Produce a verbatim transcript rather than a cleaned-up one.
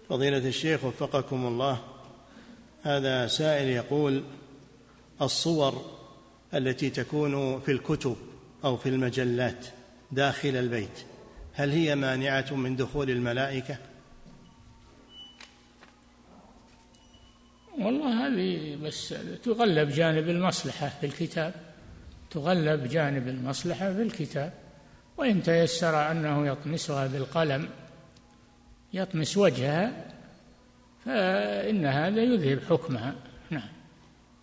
فضيلة الشيخ وفقكم الله، هذا سائل يقول: الصور التي تكون في الكتب أو في المجلات داخل البيت هل هي مانعة من دخول الملائكة؟ والله هذه بس تغلب جانب المصلحة في الكتاب، تغلب جانب المصلحة في الكتاب، وإن تيسر أنه يطمسها بالقلم، يطمس وجهها، فإن هذا يذهب حكمها. نعم.